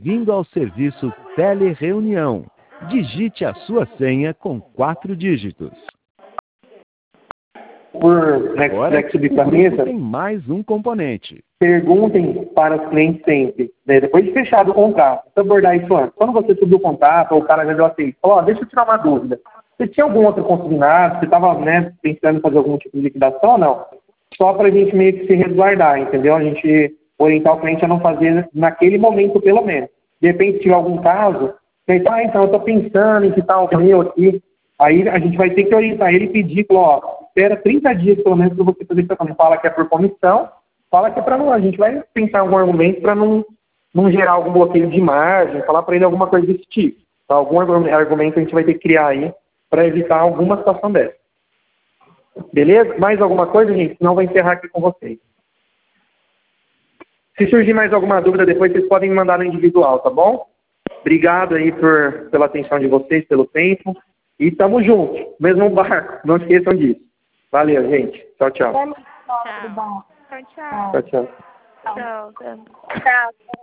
Bem-vindo ao serviço Telereunião. Digite a sua senha com 4 dígitos. Por Agora, subir o para a grupo mesa, tem mais um componente. perguntem para os clientes sempre, né, depois de fechado o contrato, se abordar isso antes. Quando você subiu o contrato, ou o cara já deu aceito, falou, deixa eu tirar uma dúvida. Você tinha algum outro consignado? Você estava pensando em fazer algum tipo de liquidação ou não? Só para a gente meio que se resguardar, entendeu? A gente orientar o cliente a não fazer naquele momento, pelo menos. De repente, se tiver algum caso, você fala, então, eu estou pensando em que tal o meu aqui. Aí a gente vai ter que orientar ele e pedir, espera 30 dias pelo menos para você fazer isso. Não fala que é por comissão, fala que é para não. A gente vai pensar em algum argumento para não gerar algum bloqueio de margem, falar para ele alguma coisa desse tipo. Então, algum argumento a gente vai ter que criar aí para evitar alguma situação dessa. Beleza? Mais alguma coisa, gente? Senão eu vou encerrar aqui com vocês. Se surgir mais alguma dúvida depois, vocês podem me mandar no individual, tá bom? Obrigado aí pela atenção de vocês, pelo tempo. E tamo junto, mesmo barco. Não esqueçam disso. Valeu, gente. Tchau, tchau. Tchau. Tchau, tchau. Tchau, tchau. Tchau. Tchau.